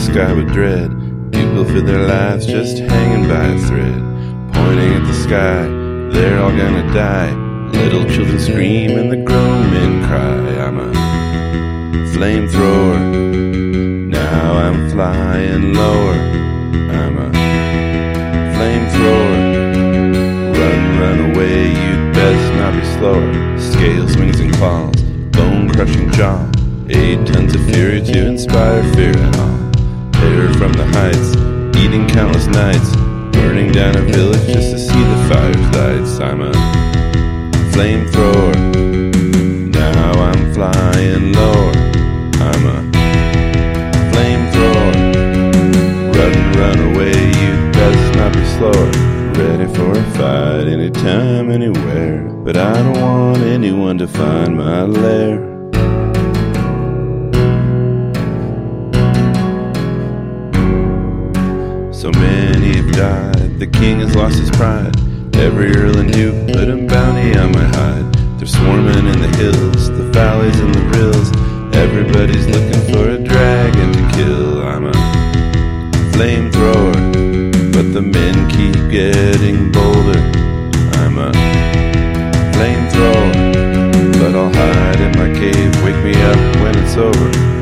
sky with dread. People feel their lives just hanging by a thread. Pointing at the sky, they're all gonna die. Little children scream and the grown men cry. I'm a flamethrower, now I'm flying lower. I'm a flamethrower, run away, you'd best not be slower. Scales, wings and claws, bone-crushing jaw, 8 tons of fury to inspire fear and awe. Terror from the heights, eating countless nights, burning down a village just to see the fire's lights. I'm a flamethrower, now I'm flying lower. I'm a flamethrower, run away, you'd best not be slower. Ready for a fight anytime, anywhere, but I don't want anyone to find my lair. So many have died, the king has lost his pride. Every earl and duke put a bounty on my hide. They're swarming in the hills, the valleys and the rills. Everybody's looking for a dragon to kill. I'm a flamethrower, but the men keep getting bolder. I'm a flamethrower, but I'll hide in my cave. Wake me up when it's over.